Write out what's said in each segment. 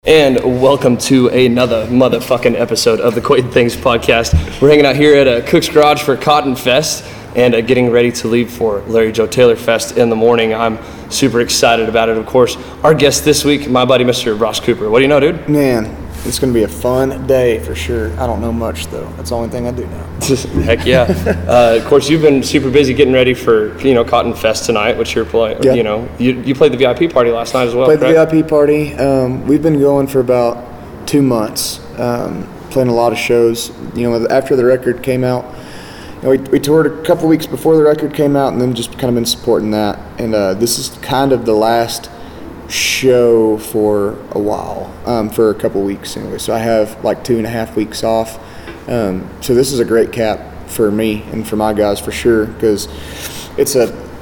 And welcome to another motherfucking episode of the Quaint Things podcast. We're hanging out here at Cook's Garage for Cotton Fest and getting ready to leave for Larry Joe Taylor Fest in the morning. I'm super excited about it. Of course, our guest this week, my buddy Mr. Ross Cooper. What do you know, dude? Man, it's going to be a fun day for sure. I don't know much, though. That's the only thing I do know. Heck yeah. Of course, you've been super busy getting ready for, Cotton Fest tonight, which you're playing, Yeah. You played the VIP party last night as well, Played correct? the VIP party. We've been going for about 2 months, playing a lot of shows. After the record came out, we toured a couple weeks before the record came out, and then just kind of been supporting that. And this is kind of the last show for a while, for a couple weeks anyway. So I have like 2.5 weeks off. So this is a great cap for me and for my guys for sure, because it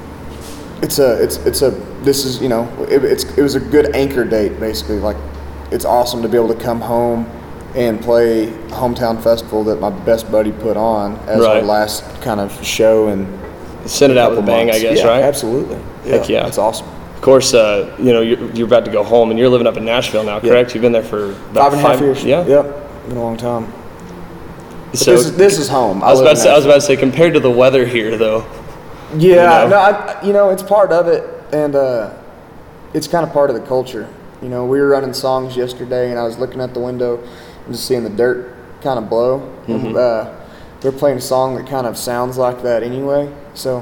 was a good anchor date basically. Like, it's awesome to be able to come home and play a hometown festival that my best buddy put on as our last kind of show, and send it out with a bang, I guess, yeah, right? Absolutely. Heck yeah. That's awesome. Of course, you're about to go home, and you're living up in Nashville now, correct? You've been there for about 5.5 years. Yeah. Yep. Been a long time. But So this is home. I was about to say, compared to the weather here, though. Yeah. No. It's part of it, and it's kind of part of the culture. We were running songs yesterday, and I was looking out the window and just seeing the dirt kind of blow. Mm-hmm. They're playing a song that kind of sounds like that anyway. So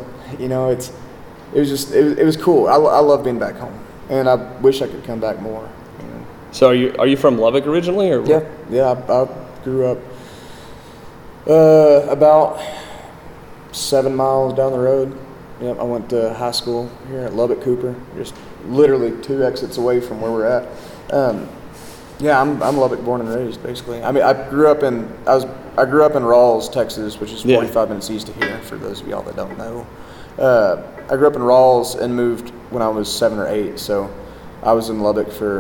it was cool. I love being back home, and I wish I could come back more. So are you from Lubbock originally, or? Yeah. I grew up about 7 miles down the road. Yep. I went to high school here at Lubbock Cooper, just literally 2 exits away from where we're at. I'm Lubbock born and raised, basically. I mean, I grew up in Rawls, Texas, which is 45 minutes east of here. For those of y'all that don't know, I grew up in Rawls and moved when I was 7 or 8. So I was in Lubbock for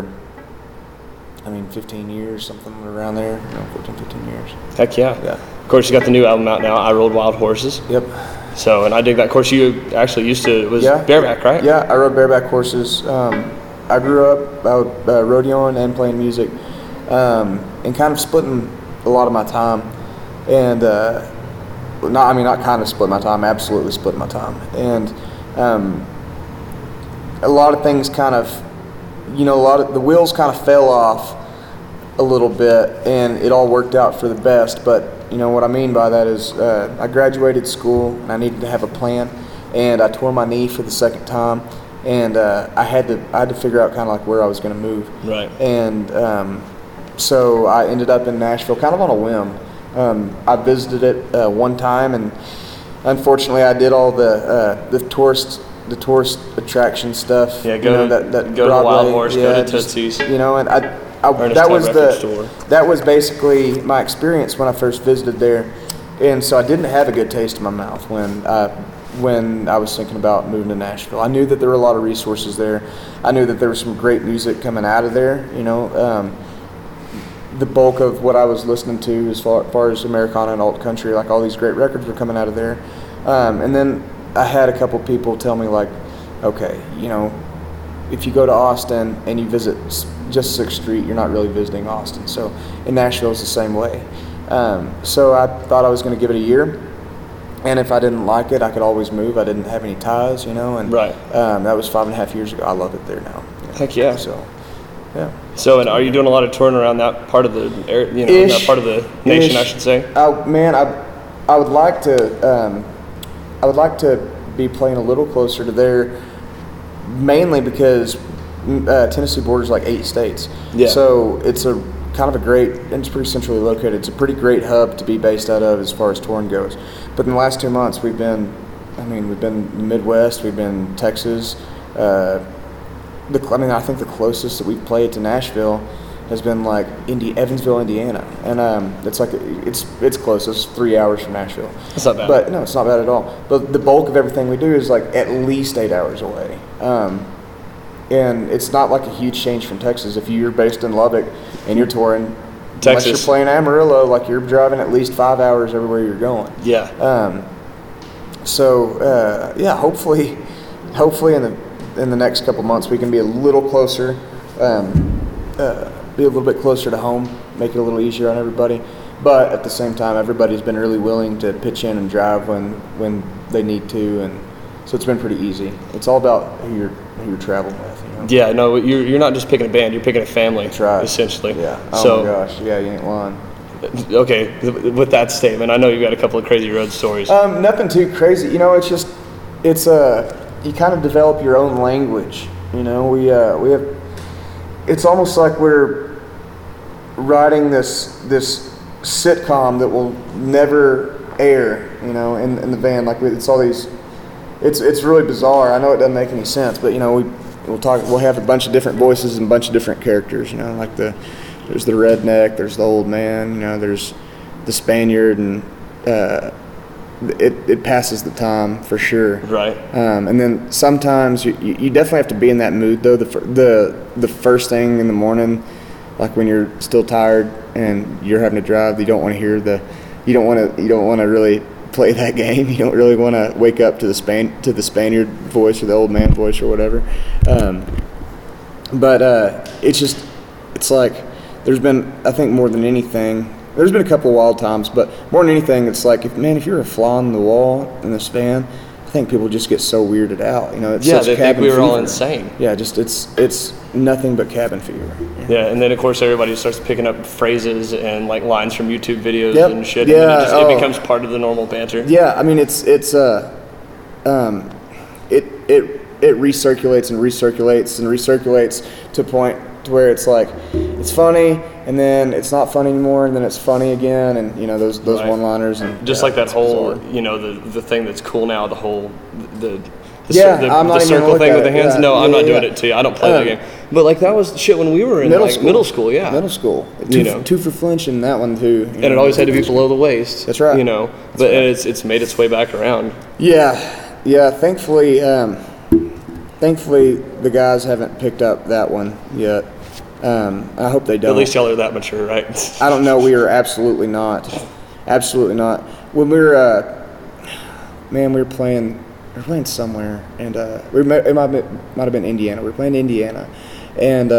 15 years, something around there. 15 years. Heck yeah. Yeah. Of course, you got the new album out now, I Rode Wild Horses. Yep. So, and I dig that. Of course, you actually used to, bareback, right? Yeah, I rode bareback horses. I grew up rodeoing and playing music, and kind of splitting a lot of my time. And not kind of split my time, absolutely split my time. And a lot of things kind of, a lot of the wheels kind of fell off a little bit, and it all worked out for the best. But what I mean by that is I graduated school, and I needed to have a plan, and I tore my knee for the second time, and I had to figure out kind of like where I was going to move. Right. And so I ended up in Nashville kind of on a whim. I visited it one time, and unfortunately I did all the tourist attraction stuff. Yeah, go to the Wild Horse, go to Tootsie's. And that was basically my experience when I first visited there, and so I didn't have a good taste in my mouth when I was thinking about moving to Nashville. I knew that there were a lot of resources there. I knew that there was some great music coming out of there. The bulk of what I was listening to as far as Americana and alt country, like all these great records were coming out of there. And then I had a couple people tell me, like, okay, if you go to Austin and you visit just 6th Street, you're not really visiting Austin. So in Nashville, it's the same way. So I thought I was going to give it a year, and if I didn't like it, I could always move. I didn't have any ties, and right. That was 5.5 years ago. I love it there now. Heck yeah. So, yeah. So, and are you doing a lot of touring around that part of the that part of the nation, I should say? I would like to. I would like to be playing a little closer to there, mainly because Tennessee borders like 8 states. Yeah. So it's a kind of a great, and it's pretty centrally located. It's a pretty great hub to be based out of as far as touring goes. But in the last 2 months, we've been in the Midwest, we've been Texas. I think the closest that we've played to Nashville has been like Evansville, Indiana, and it's close. It's 3 hours from Nashville. That's not bad. But no, it's not bad at all. But the bulk of everything we do is like at least 8 hours away, and it's not like a huge change from Texas. If you're based in Lubbock and you're touring, Texas, unless you're playing Amarillo, like you're driving at least 5 hours everywhere you're going. Yeah. Hopefully in the next couple months we can be a little closer. be a little bit closer to home, make it a little easier on everybody. But at the same time, everybody's been really willing to pitch in and drive when they need to, and so it's been pretty easy. It's all about who you're traveling with. You know? Yeah, no, you're not just picking a band, you're picking a family. That's right. Essentially. Yeah. Oh my gosh. Yeah, you ain't lying. Okay, with that statement, I know you've got a couple of crazy road stories. Nothing too crazy. You know, it's you kind of develop your own language. You know, we have. It's almost like we're writing this sitcom that will never air. You know, in the van, like it's all these. It's really bizarre. I know it doesn't make any sense, but you know, we'll have a bunch of different voices and a bunch of different characters. You know, like there's the redneck, there's the old man, you know, there's the Spaniard, and it passes the time for sure. Right. And then sometimes you definitely have to be in that mood though. The first thing in the morning, like when you're still tired and you're having to drive, you don't want to really play that game. You don't really want to wake up to the Spaniard voice or the old man voice or whatever. But it's like. There's been, I think more than anything, there's been a couple of wild times, but more than anything, it's like, if you're a fly on the wall in this van, I think people just get so weirded out. You know, it's yeah, such they cabin think we were all fever. insane. Yeah, just it's nothing but cabin fever. Yeah, and then of course everybody starts picking up phrases and like lines from YouTube videos Yep. and shit. Yeah, And then it becomes part of the normal banter. Yeah, I mean it recirculates and recirculates and recirculates to a point to where it's like it's funny and then it's not funny anymore and then it's funny again, and you know those Right. one-liners, and Just like that whole, you know, the thing that's cool now, the whole the I'm not even circle gonna thing look with at the it. hands. Yeah. No, I'm Yeah, not doing yeah. it to you. I don't play that game. But like that was shit when we were in middle school. Yeah, middle school. You know. Two for flinching, that one too. And it always had to be below the waist. That's right. You know, but and it's made its way back around. Yeah. Thankfully, the guys haven't picked up that one yet. I hope they don't. At least y'all are that mature, right? I don't know. We are absolutely not. Absolutely not. When we were, we were playing somewhere, and it might have been Indiana. We were playing Indiana, and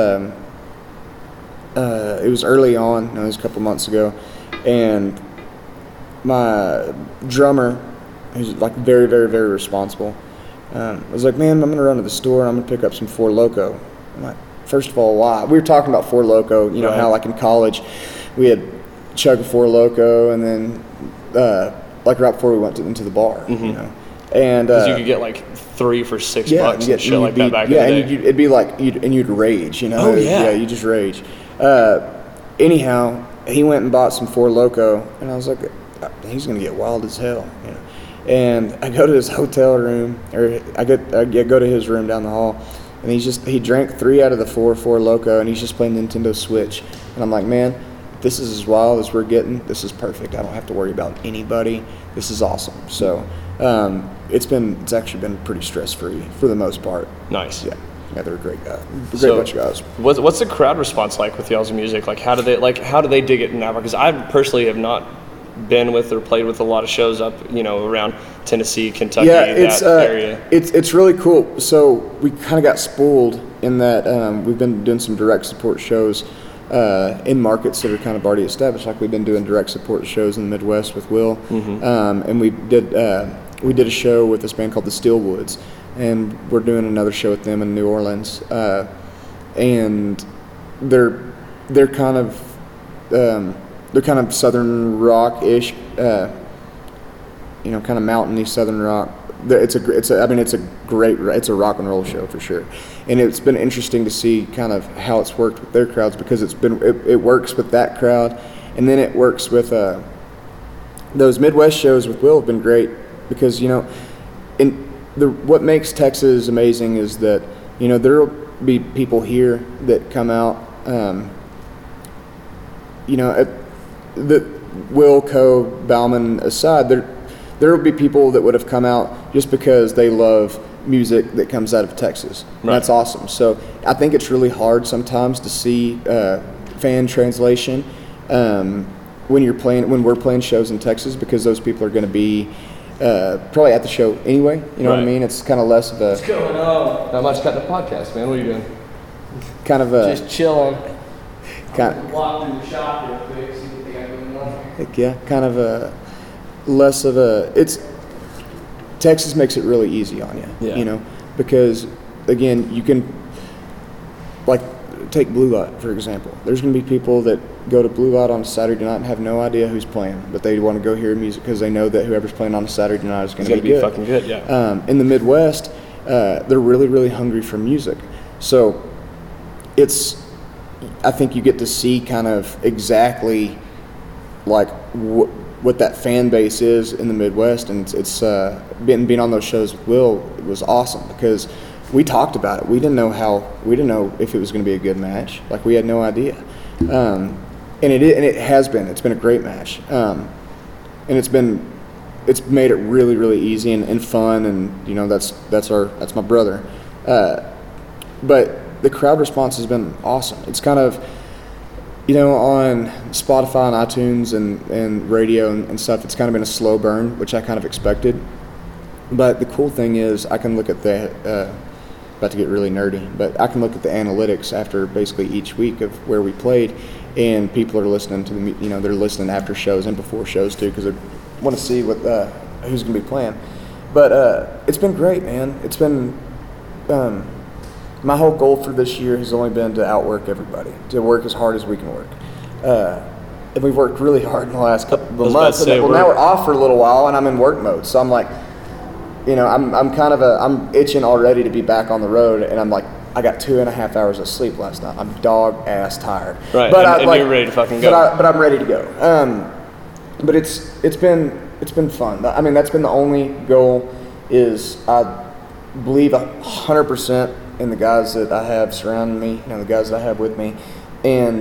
it was early on. It was a couple months ago, and my drummer, who's like very, very, very responsible, was like, "Man, I'm gonna run to the store. And I'm gonna pick up some Four Loko." I'm like, first of all, why? We were talking about Four Loko. You know Right. how like in college, we had chug a Four Loko, and then like right before we went into the bar, you know, and Because you could get like 3 for $6 and shit like that back in the day. and it'd be like you'd rage, you know. Oh, yeah. You just rage. Anyhow, he went and bought some Four Loko, and I was like, he's gonna get wild as hell, you know. And I go to his hotel room, or I go to his room down the hall, and he drank 3 out of the Four Loko, and he's just playing Nintendo Switch, and I'm like, man, this is as wild as we're getting. This is perfect. I don't have to worry about anybody. This is awesome. So it's actually been pretty stress free for the most part. Nice. Yeah, they're a great guy. So, Bunch of guys. What's the crowd response like with y'all's music? Like, how do they dig it now? Because I personally have not been with or played with a lot of shows up, you know, around Tennessee, Kentucky, Yeah, it's that area. it's really cool. So we kind of got spoiled in that we've been doing some direct support shows in markets that are kind of already established. Like we've been doing direct support shows in the Midwest with Will, and we did a show with this band called the Steelwoods, and we're doing another show with them in New Orleans, and they're kind of southern rock-ish, you know, kind of mountainy southern rock. It's a rock and roll show for sure, and it's been interesting to see kind of how it's worked with their crowds, because it works with that crowd, and then it works with those Midwest shows with Will have been great, because you know, what makes Texas amazing is that, you know, there'll be people here that come out, you know, the Will, Co, Bauman aside, there will be people that would have come out just because they love music that comes out of Texas. And that's awesome. So I think it's really hard sometimes to see fan translation when we're playing shows in Texas, because those people are going to be probably at the show anyway. You know what I mean? It's kind of less of a... What's going on? Not much cutting the podcast, man. What are you doing? Kind of a... Just chilling. Kind walk through the shop real quick, see what they got going on. yeah, kind of a less of a. It's Texas makes it really easy on you, Yeah. you know, because again, you can like take Blue Light for example. There's going to be people that go to Blue Light on a Saturday night and have no idea who's playing, but they want to go hear music because they know that whoever's playing on a Saturday night is going to be good. Fucking good, yeah. In the Midwest, they're really, really hungry for music. So I think you get to see kind of exactly like what that fan base is in the Midwest. And it's being on those shows with Will, it was awesome because we talked about it. We didn't know if it was going to be a good match. Like we had no idea. And it has been. It's been a great match. And it's made it really, really easy and fun. And you know, that's my brother. But the crowd response has been awesome. It's kind of, you know, on Spotify and iTunes and radio and stuff, it's kind of been a slow burn, which I kind of expected. But the cool thing is I can look at about to get really nerdy, but I can look at the analytics after basically each week of where we played, and people are listening to they're listening after shows and before shows too, because they want to see who's going to be playing. But it's been great, man. It's been my whole goal for this year has only been to outwork everybody, to work as hard as we can work. And we've worked really hard in the last couple of months. Now we're off for a little while, and I'm in work mode, so I'm like, you know, I'm itching already to be back on the road, and I'm like, I got 2.5 hours of sleep last night. I'm dog ass tired. Right, but you're ready to fucking go. But I'm ready to go. But it's been fun. I mean, that's been the only goal. Is I believe 100% in the guys that I have surrounding me, the guys that I have with me, and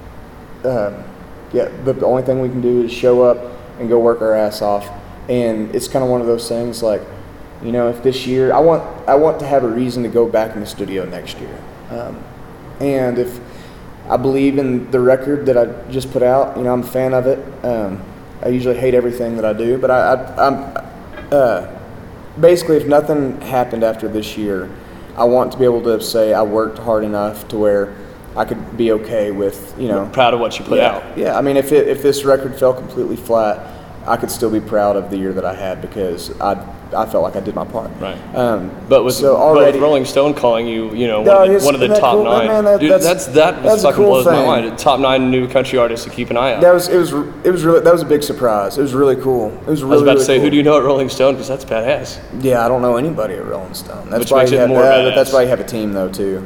the only thing we can do is show up and go work our ass off. And it's kind of one of those things like, you know, if this year I want to have a reason to go back in the studio next year, and if I believe in the record that I just put out, you know, I'm a fan of it. I usually hate everything that I do, but I'm basically, if nothing happened after this year, I want to be able to say I worked hard enough to where I could be okay with, you know, proud of what you put out. Yeah, I mean, if this record fell completely flat, I could still be proud of the year that I had because I felt like I did my part. Right. But with Rolling Stone calling you, you know, one of the top cool? 9, that's fucking cool blows my mind. Top 9 new country artists to keep an eye on. That was a big surprise. It was really cool. It was really. I was about to say, cool. Who do you know at Rolling Stone? Because that's badass. Yeah, I don't know anybody at Rolling Stone. Which makes it more badass. That's why you have a team though too.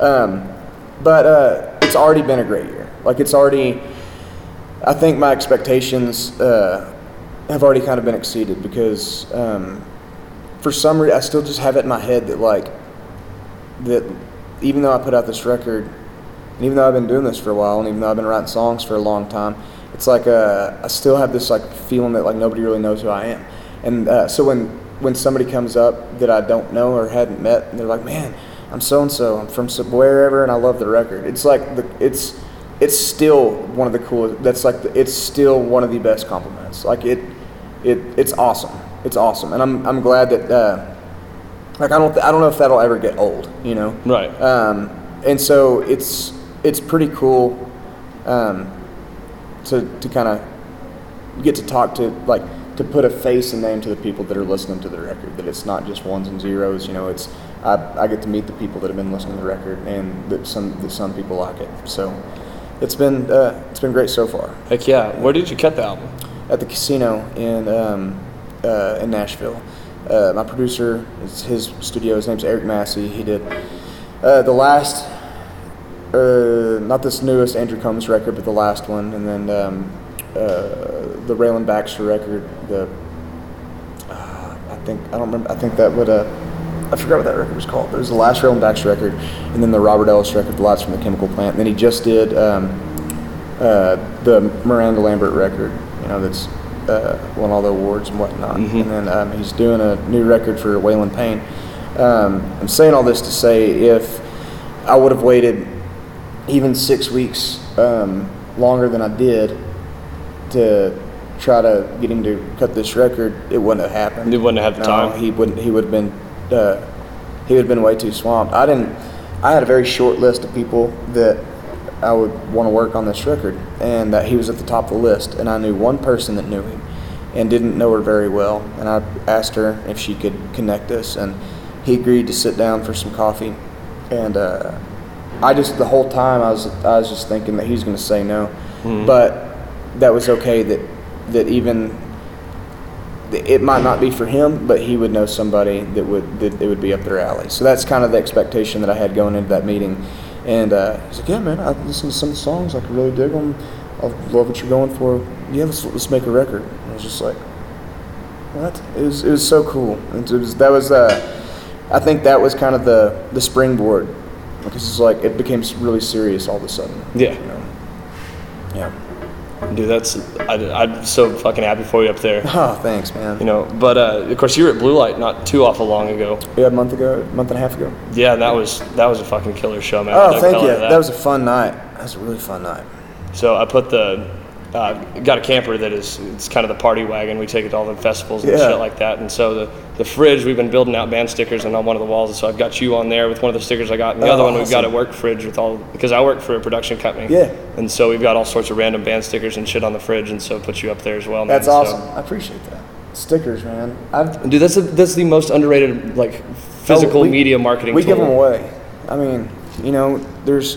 But it's already been a great year. Like it's already. I think my expectations have already kind of been exceeded because for some reason I still just have it in my head that even though I put out this record and even though I've been doing this for a while and even though I've been writing songs for a long time, it's like I still have this like feeling that like nobody really knows who I am. And so when somebody comes up that I don't know or hadn't met and they're like, man, I'm so-and-so, I'm from wherever and I love the record. It's like it's still one of the coolest. That's like it's still one of the best compliments. Like it's awesome. It's awesome, and I'm glad that like I don't know if that'll ever get old. You know. Right. And so it's pretty cool to kind of get to talk to to put a face and name to the people that are listening to the record. That it's not just ones and zeros. You know, it's I get to meet the people that have been listening to the record, and that some people like it. So. It's been great so far. Heck yeah! Where did you cut the album? At the casino in Nashville. My producer, his studio. His name's Eric Massey. He did the last, not this newest Andrew Combs record, but the last one, and then the Raylan Baxter record. I forgot what that record was called. But it was the last Raylan Baxter record, and then the Robert Ellis record, The Lights from the Chemical Plant. And then he just did the Miranda Lambert record, you know, that's won all the awards and whatnot. Mm-hmm. And then he's doing a new record for Waylon Payne. I'm saying all this to say if I would have waited even 6 weeks longer than I did to try to get him to cut this record, it wouldn't have happened. He wouldn't have had the time. He would have been way too swamped. I had a very short list of people that I would want to work on this record, and that he was at the top of the list. And I knew one person that knew him, and didn't know her very well. And I asked her if she could connect us, and he agreed to sit down for some coffee. And I just, the whole time I was just thinking that he's going to say no, but that was okay. That even it might not be for him, but he would know somebody that it would be up their alley. So that's kind of the expectation that I had going into that meeting. And he's like, yeah, man, I listened to some of the songs. I could really dig them. I love what you're going for. Yeah, let's make a record. And I was just like, what? It was so cool. And I think that was kind of the springboard, because it's like it became really serious all of a sudden. Yeah. You know? Yeah. Dude, I'm so fucking happy for you up there. Oh, thanks, man. You know, but of course you were at Blue Light not too awful long ago. Yeah, a month and a half ago. Yeah, and that was a fucking killer show, man. Oh, thank you. That was a fun night. That was a really fun night. So I put got a camper that it's kind of the party wagon. We take it to all the festivals and shit like that. And so the fridge, we've been building out band stickers and on one of the walls. And so I've got you on there with one of the stickers I got, and the other one we've got a work fridge with because I work for a production company. Yeah. And so we've got all sorts of random band stickers and shit on the fridge, and so put you up there as well, man. That's awesome. I appreciate that. Stickers, man. Dude, that's the most underrated physical media marketing we tool. give them away. I mean, you know, there's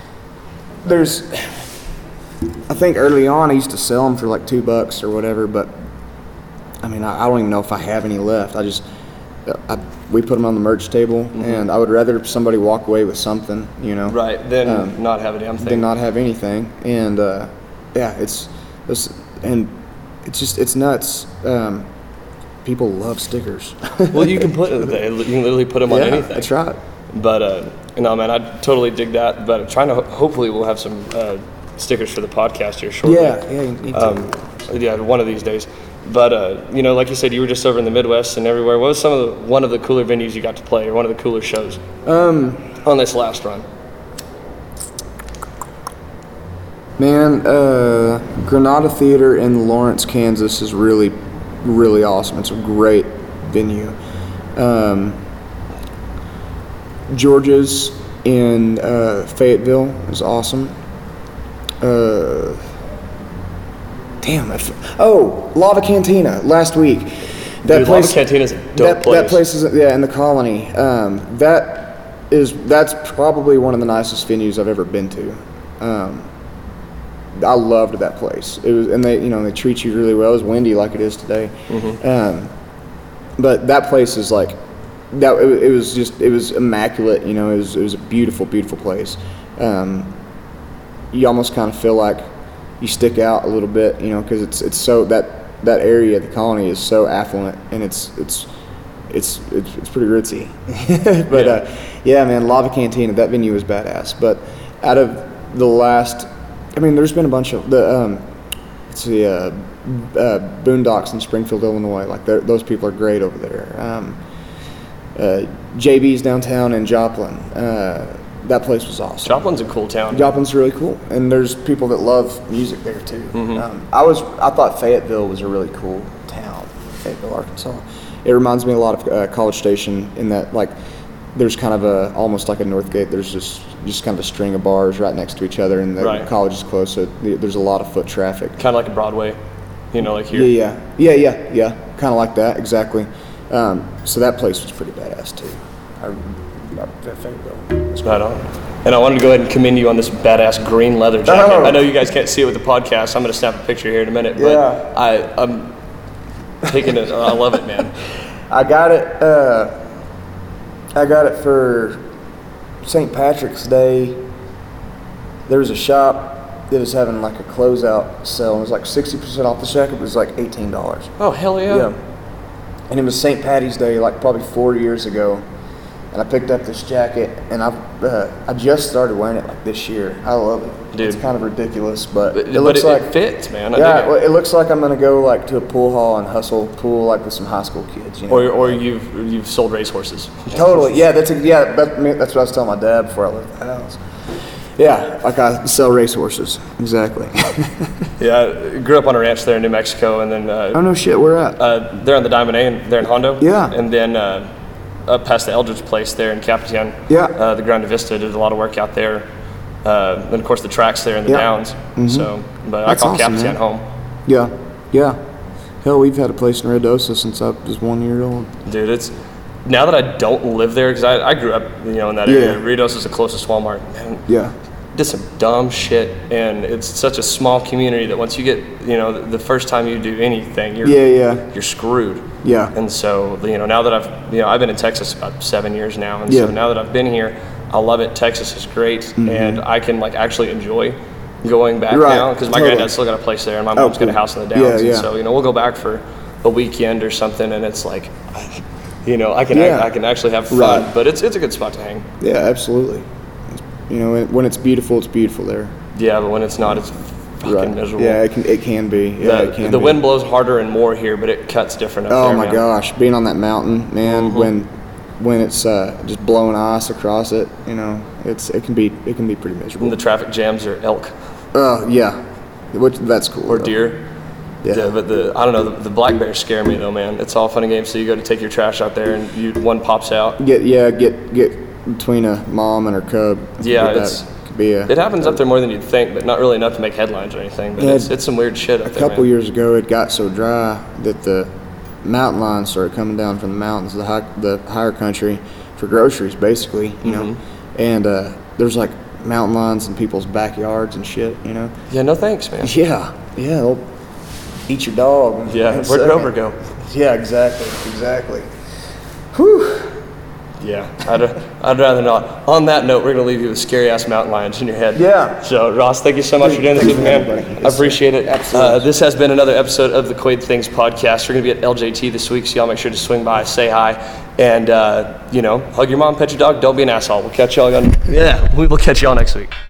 I think early on I used to sell them for like $2 or whatever, but I mean, I don't even know if I have any left. We put them on the merch table, and I would rather somebody walk away with something, you know, right, than not have a damn thing. Than not have anything. And it's nuts. People love stickers. Well, you can literally put them on anything. That's right. But no, man, I totally dig that. But I'm trying to hopefully we'll have some stickers for the podcast here shortly. Yeah, you need to. Yeah, one of these days. But you know, like you said, you were just over in the Midwest and everywhere. What was one of the cooler venues you got to play, or one of the cooler shows on this last run? Man, Granada Theater in Lawrence, Kansas is really, really awesome. It's a great venue. George's in Fayetteville is awesome. Lava Cantina last week. Lava Cantina's a dope place. That place is in the Colony. That's probably one of the nicest venues I've ever been to. I loved that place. It was, and they treat you really well. It was windy like it is today. But that place is like that. It was immaculate. You know, it was a beautiful, beautiful place. You almost kind of feel like you stick out a little bit, you know, because it's so that area, the Colony, is so affluent, and it's pretty ritzy. But yeah, man, Lava Cantina, that venue was badass. But out of the last, I mean, there's been a bunch of Boondocks in Springfield, Illinois. Like those people are great over there. JB's downtown in Joplin. That place was awesome. Joplin's a cool town. Joplin's really cool, and there's people that love music there too. I thought Fayetteville was a really cool town, Fayetteville, Arkansas. It reminds me a lot of College Station in that, like, there's kind of almost like a Northgate. There's just kind of a string of bars right next to each other, and the college is close, so there's a lot of foot traffic. Kind of like a Broadway, you know, like here. Yeah. Kind of like that, exactly. So that place was pretty badass too. Right on. And I wanted to go ahead and commend you on this badass green leather jacket. I know you guys can't see it with the podcast. I'm going to snap a picture here in a minute, but I'm taking it. I love it, man. I got it for St. Patrick's Day. There was a shop that was having like a closeout sale. It was like 60% off the jacket. It was like $18. Oh, hell yeah. Yeah. And it was St. Patty's Day, like probably 4 years ago. And I picked up this jacket, and I just started wearing it like this year. I love it. Dude. It's kind of ridiculous, but it looks like it fits, man. It looks like I'm gonna go like to a pool hall and hustle pool like with some high school kids, you know. Or you've sold racehorses. Totally, yeah. That's what I was telling my dad before I left the house. Yeah, like I sell racehorses. Exactly. Yeah, I grew up on a ranch there in New Mexico, and then oh no shit, where at? They're on the Diamond A, there in Hondo. Yeah, and then. Up past the Eldridge place there in Capitan. Yeah. The Grande Vista, did a lot of work out there. And of course the track's there in the Yeah. downs. So, but That's I call awesome, Capitan man. home. Yeah, yeah. Hell, we've had a place in Ruidoso since I was 1 year old. Dude, it's now that I don't live there, because I grew up, in that area. Yeah. Ruidoso is the closest Walmart. Man, Yeah. did some dumb shit, and it's such a small community that once you get, the first time you do anything, Yeah. you're screwed. Yeah. And so, now that I've been in Texas about 7 years now, and Yeah. so now that I've been here, I love it. Texas is great, and I can actually enjoy going back Right, now, because my totally. granddad's still got a place there, and my mom's got a cool. house in the downs. Yeah, And so, we'll go back for a weekend or something, and it's like, I can Yeah. I can actually have fun, Right. but it's a good spot to hang. Yeah, absolutely. When it's beautiful there. Yeah, but when it's not, it's fucking miserable. Yeah, it can be. Yeah, it can the be. wind blows harder and more here, but it cuts different up Oh there. my man. gosh, being on that mountain, man, when it's just blowing ice across it, it can be pretty miserable. And the traffic jams are elk Oh yeah, that's cool. or though. deer. Yeah. But I don't know, the black bears scare me though, man. It's all fun and games. So you go to take your trash out there, and one pops out. Get between a mom and her cub. Yeah, that could be it happens up there more than you'd think, but not really enough to make headlines or anything. But Yeah, it's some weird shit up A there, couple man. years ago, it got so dry that the mountain lions started coming down from the mountains, the higher country, for groceries, basically. And there's mountain lions in people's backyards and shit. Yeah, no thanks, man. Yeah, they'll eat your dog. Yeah, where'd Rover go? Yeah, exactly. Whew. Yeah, I'd rather not. On that note, we're gonna leave you with scary ass mountain lions in your head. Yeah. So Ross, thank you so much for doing this with me, man. Buddy. I appreciate it. Absolutely. This has been another episode of the Quaid Things podcast. We're gonna be at LJT this week, so y'all make sure to swing by, say hi, and hug your mom, pet your dog. Don't be an asshole. We'll catch y'all on. Yeah, we will catch y'all next week.